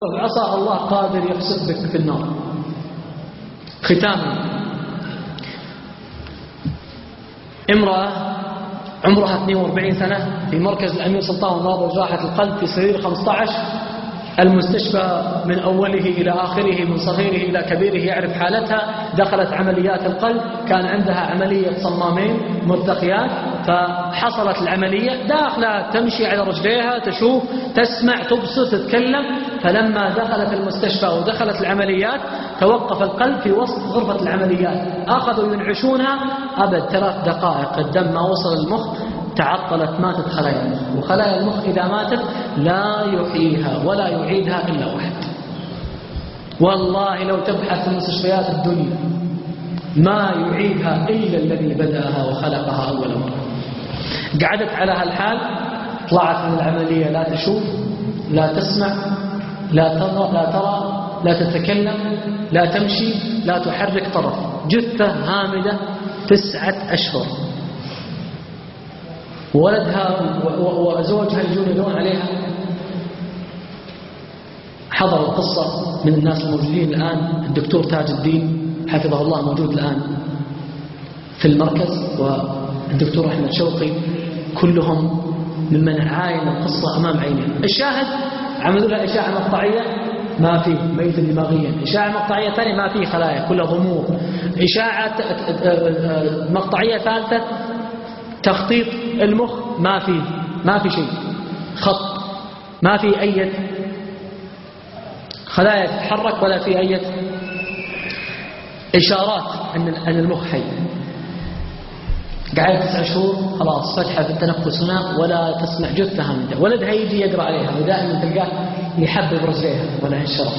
عصا الله قادر يقصد بك في النار. ختاما، امرأة عمرها 42 سنة في مركز الأمير سلطان الناظر جراحة القلب في سرير 15 المستشفى، من أوله إلى آخره، من صغيره إلى كبيره يعرف حالتها. دخلت عمليات القلب، كان عندها عملية صمامين مرتخيات، فحصلت العملية، داخلة تمشي على رجليها، تشوف، تسمع، تبصر، تتكلم. فلما دخلت المستشفى ودخلت العمليات توقف القلب في وسط غرفة العمليات، أخذوا ينعشونها، أبد 3 دقائق الدم ما وصل المخ، تعطلت، ماتت خلايا المخ. وخلايا المخ إذا ماتت لا يحييها ولا يعيدها إلا واحد. والله لو تبحث في مستشفيات الدنيا ما يعيدها إلا الذي بدأها وخلقها أول مرة. قعدت على هالحال، طلعت من العملية لا تشوف، لا تسمع، لا ترى، لا تتكلم، لا تمشي، لا تحرك طرف، جثة هامدة 9 أشهر. ولدها وزوجها يجون يدون عليها. حضر القصة من الناس الموجودين الآن الدكتور تاج الدين حفظه الله موجود الآن في المركز، والدكتور أحمد شوقي، كلهم ممن عاين القصة أمام عينيه. الشاهد عملوا لها إشاعة مقطعية ما فيه، ميت دماغيا. إشاعة مقطعية ثانية ما فيه خلايا، كلها ضمور. إشاعة مقطعية ثالثة تخطيط المخ ما في شيء، خط، ما في أي خلايا تتحرك ولا في أي إشارات أن المخ حي. قاعد 9 شهور خلاص، فتحة في التنفس هنا ولا تسمع، جثة هامدة. ولدها يجي يقرأ عليها ودائما تلقاه يحبب رجليها ولا الشرف.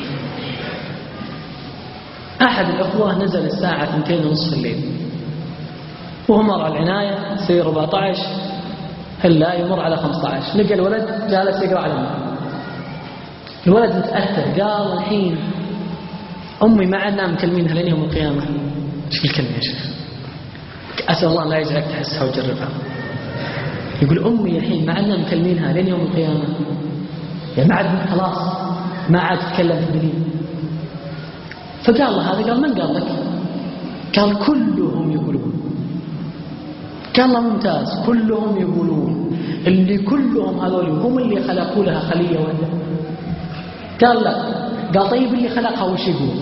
أحد الأخوة نزل الساعة 2:30 الليل وهو مر على العناية سير 14 هلا يمر على 15، لقى الولد جالس يقرأ على أمه. الولد متأثر، قال الحين أمي ما عدنا مكلمينها لين يوم القيامة. ايش الكلمة يا شيخ؟ أسأل الله لا يجعلك تحسها وتجربها. يقول أمي الحين ما عدنا مكلمينها لين يوم القيامة، يعني ما عاد خلاص ما عاد تتكلم في الدنيا. فقال له هذا، قال من قال لك؟ قال كلهم يقولون. قال له ممتاز، كلهم يقولون. اللي كلهم هذول هم اللي خلقوا لها خلية واحدة؟ قال لا. قال طيب اللي خلقها وش يقول؟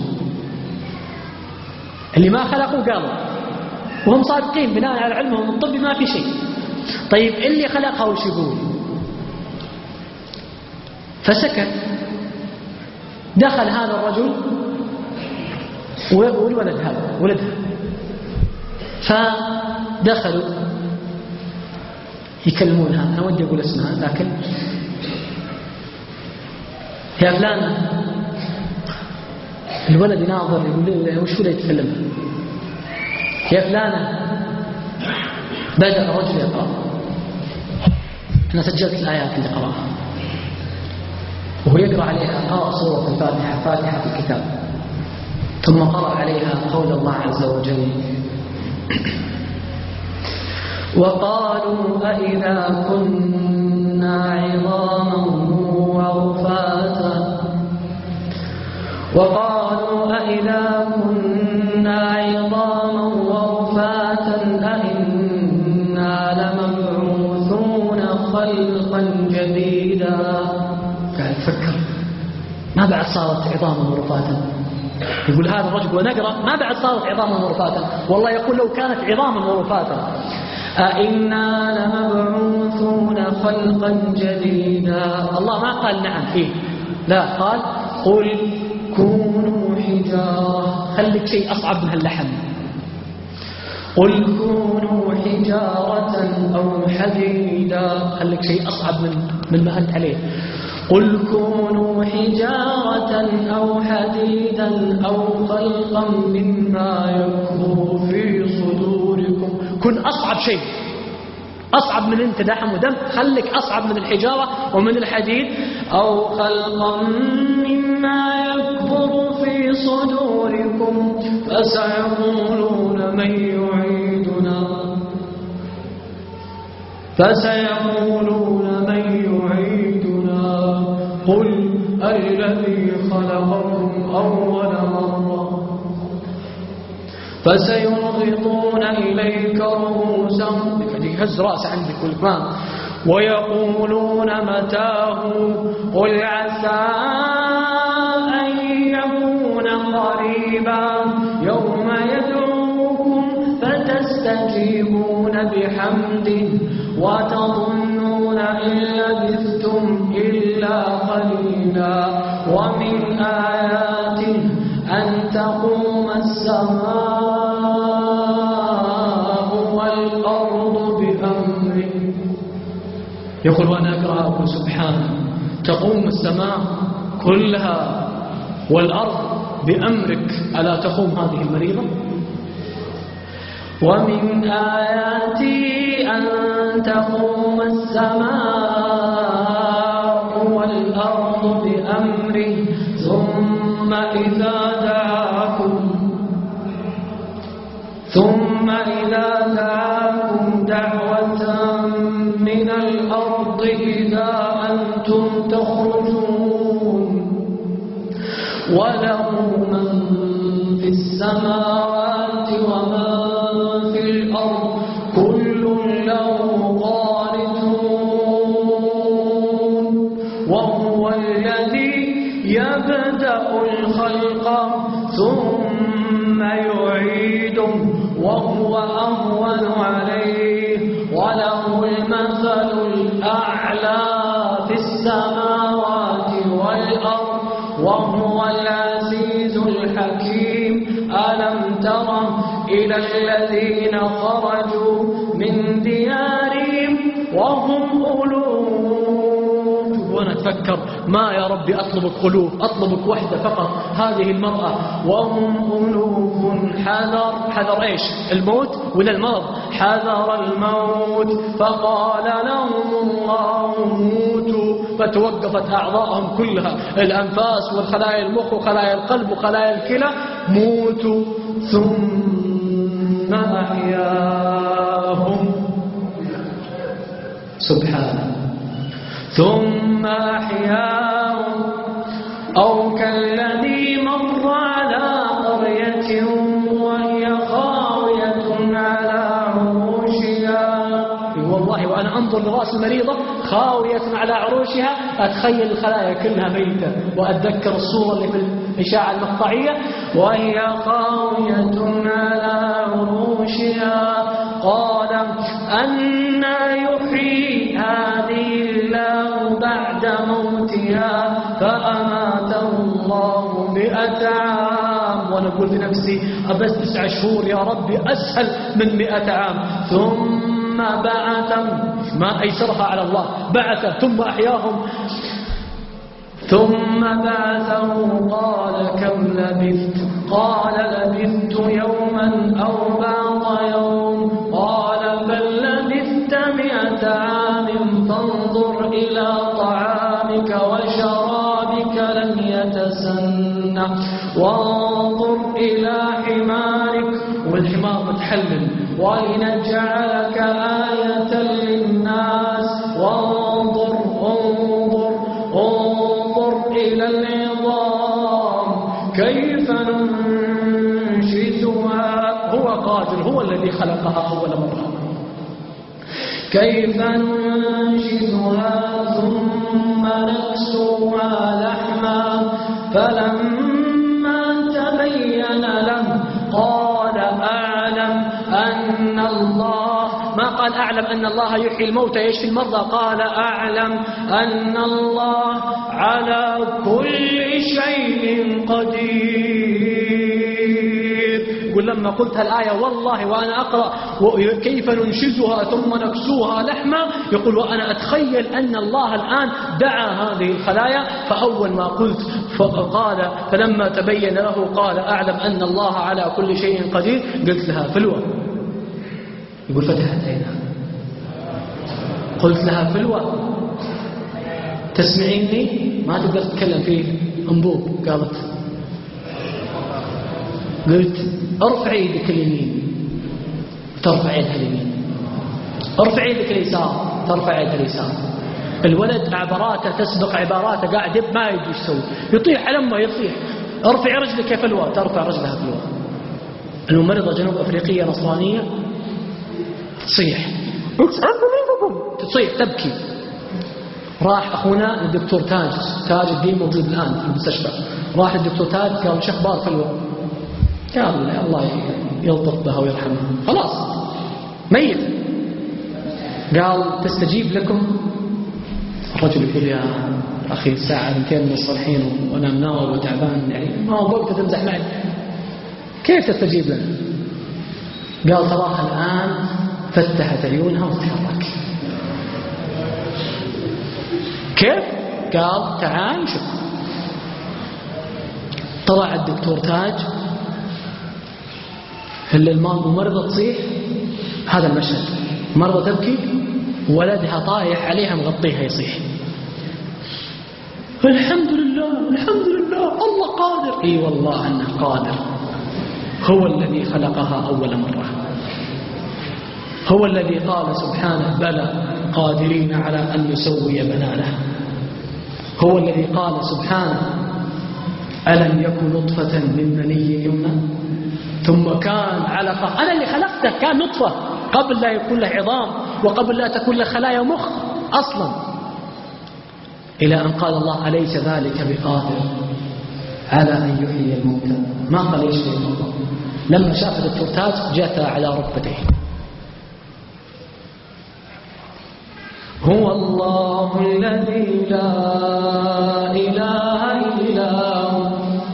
اللي ما خلقوا قالوا، وهم صادقين بناء على علمهم الطبي ما في شيء. طيب اللي خلقها وش يقول؟ فسكت. دخل هذا الرجل والولد هذا ولدها، فدخلوا يكلمونها. أنا ودي أقول اسمها لكن يا فلان. الولد يناظر يقول وش ولا يتكلمها؟ يا فلانة. بدأ الرجل يقرأ. أنا سجلت الآيات اللي قرأها وهو يقرأ عليها. قرأ سورة الفاتحة، فاتحة الكتاب، ثم قرأ عليها قول الله عز وجل: وقالوا أئذا كنا عظاما ورفاتا وقالوا أئذا كنا عظاما ورفاتا أئنا لمبعوثون خلقا جديدا. قاعد يفكر ما بعد صارت عظاما ورفاتا. يقول هذا الرجل ونقرأ ما بعد صارت عظاما ورفاتا. والله يقول لو كانت عظاما ورفاتا أئنا لمبعوثون خلقا جديدا. الله ما قال نعم فيه، لا، قال قل كونوا حجارة. خليك شيء أصعب من هاللحم. قل كونوا حجارة أو حديدا. خليك شيء أصعب من ما أنت عليه. قل كونوا حجارة أو حديدا أو خلقا مما يكبر في صدوركم. كن أصعب شيء، أصعب من أنت لحم ودم. خليك أصعب من الحجارة ومن الحديد. أو خلقا مما يكبر في صدوركم فسيقولون من يعيدنا قل الذي خلقكم أول مرة فسينغضون إليك رؤوسهم، يهز رأس عندك والكمان، ويقولون متاه قل عسى أن يكون قريبا يوم يدعوكم فتستجيبون بحمده وتظنون إن لبثتم إلا قليلا ومن آياته أن تقوم السماء والأرض بأمره. يقول وأنا أقرأ سبحانه تقوم السماء كلها والأرض بأمرك، ألا تقوم هذه المريضة؟ ومن آياته أن تقوم السماء والأرض بأمره ثم إذا دعاكم دعوة من الأرض إذا أنتم تخرجون وله من في السماوات ومن في الأرض كل له قانتون وهو الذي يبدأ الخلق ثم يعيده وهو أهون عليه وله المثل الأعلى في السماوات والأرض وهو العزيز الحكيم. ألم تر إلى الذين خرجوا من ديارهم وهم ألوف، وأنا أتفكر ما يا ربي أطلبك قلوب، أطلبك وحدة فقط هذه المرأة، وهم ألوف حذر إيش؟ الموت ولا المرض؟ حذر الموت فقال لهم الله موتوا، فتوقفت أعضاءهم كلها، الأنفاس والخلايا المخ وخلايا القلب وخلايا الكلى، موتوا ثم أحياهم سبحانه ثم أحياهم أو كالذي مر على قرية وهي خاوية على عروشها. والله وأنا أنظر لرأس المريضة خاوية على عروشها أتخيل الخلايا كلها ميتة، وأتذكر الصورة اللي في الإشاعة المقطعية وهي خاوية على عروشها قال أنى يحيي هذه الله بعد موتها فأماته الله 100 عام. ونقول لنفسي أبس 9 شهور يا ربي أسهل من 100 عام. ثم بعثهم، ما أيسرها على الله، بعث ثم أحياهم ثم بعثه قال كم لبثت؟ قال لبثت يوما أو بعض يوم. قال بل لبثت 100 عام فانظر إلى طعامك وشرابك لم يتسنى وانظر إلى حمارك، والحمار متحلل، ولنجعلك آية للناس وانظر إلى العظام كيف ننشزها. هو قادر، هو الذي خلقها أول مرة. كيف ننشزها ثم نكسوها لحما فلما تبين له قال أعلم أن الله، ما قال أعلم أن الله يحيي الموتى يشفي المرضى، قال أعلم أن الله على كل شيء قدير. يقول لما قلت هالآية والله وأنا أقرأ كيف ننشزها ثم نكسوها لحما، يقول وأنا أتخيل أن الله الآن دعا هذه الخلايا، فأول ما قلت فقال فلما تبين له قال أعلم أن الله على كل شيء قدير، قلت لها فلوة. يقول فتحت عينها، قلت لها فلوة تسمعيني؟ ما تقدر تتكلم فيه انبوب. قالت، قلت ارفع يدك اليمين ترفع يدها اليمين، ارفع يدك اليسار ترفع يدها اليسار، الولد عباراته تسبق عباراته، قاعد ما يدري ايش يسوي، يطيح على امه يصيح ارفع رجلك يا فلوى، ترفع رجلها فلوى. الممرضة جنوب افريقية نصرانية تصيح تصيح تبكي. راح اخونا الدكتور تاج الدين موجود الان في المستشفى، راح الدكتور تاج قال شو اخبار فلوى؟ قال الله يلطف بها ويرحمها، خلاص ميت. قال تستجيب لكم؟ الرجل يقول يا أخي الساعة 2 نص الحين وأنا مناوب وتعبان، يعني ما هو وقت تمزح معي، كيف تستجيب لنا؟ قال تراها الآن فتحت عيونها وتتحرك. كيف؟ قال تعال شوف. طلع الدكتور تاج، الممرضة تصيح، هذا المشهد، مرضى تبكي ولدها طايح عليها مغطيها يصيح. الحمد لله الحمد لله الله قادر. اي والله انه قادر، هو الذي خلقها اول مرة، هو الذي قال سبحانه بلى قادرين على ان نسوي بنانه، هو الذي قال سبحانه ألم يكن نطفة من مني يمنى ثم كان علقة. أنا اللي خلقته كان نطفة قبل لا يكون له عظام وقبل لا تكون له خلايا مخ أصلا، إلى أن قال الله أليس ذلك بقادر على أن يحيي الموتى. ما قال يشفي الموتى. لما شاف الدكتور تاج جثى على ركبتيه. هو الله الذي لا إله إلا هو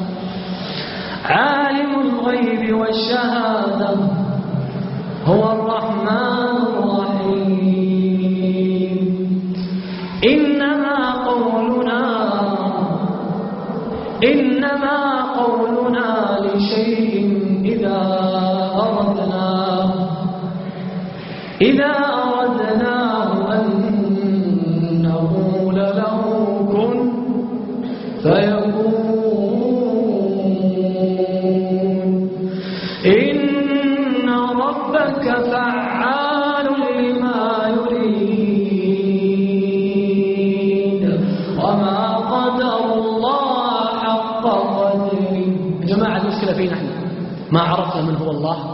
عالم الغيب والشهادة هو الرحمن الرحيم. إنما قولنا لشيء إذا أردناه أنه لله كن فيكون. إن ربك فعال لما يريد وما قدر الله حق قدره. يا جماعة المشكلة فينا احنا، ما عرفنا من هو الله،